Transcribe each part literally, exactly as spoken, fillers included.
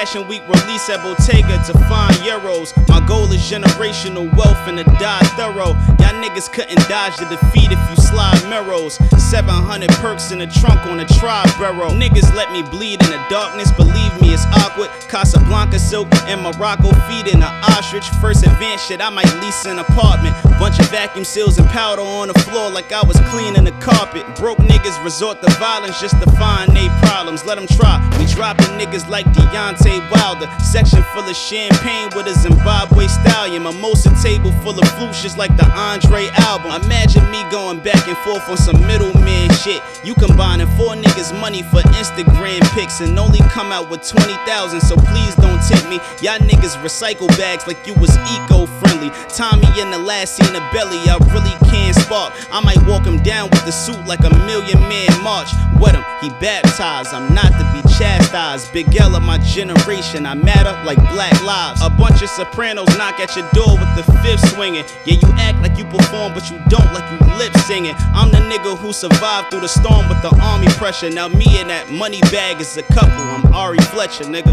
Fashion Week release at Bottega to find euros. My goal is generational wealth and to die thorough. Y'all niggas couldn't dodge the defeat if you slide mirrors. seven hundred perks in the trunk on a tri-barrel. Niggas let me bleed in the darkness, believe me it's awkward. Casablanca silk and Morocco feeding an ostrich. First advance shit, I might lease an apartment. Bunch of vacuum seals and powder on the floor like I was cleaning the carpet. Broke niggas resort to violence just to find they problems. Let them try, we dropping niggas like Deontay Wilder. Section full of champagne with a Zimbabwe stallion. Mimosa table full of flutes just like the Andre album. Imagine me going back and forth on some middleman shit. You combining four niggas money for Instagram pics and only come out with twenty thousand, so please don't tempt me. Y'all niggas recycle bags like you was eco-friendly. Tommy in the last scene of Belly, I really can't spark. I might walk him down with the suit like a million man march. Wet him, he baptized, I'm not to be chastised. Big L of my generation, I matter like black lives. A bunch of sopranos knock at your door with the fifth swinging. Yeah, you act like you perform, but you don't, like you lip singing. I'm the nigga who survived through the storm with the army pressure. Now me and that money bag is a couple, I'm Ari Fletcher, nigga.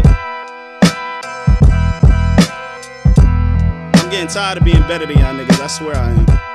I'm getting tired of being better than y'all niggas, I swear I am.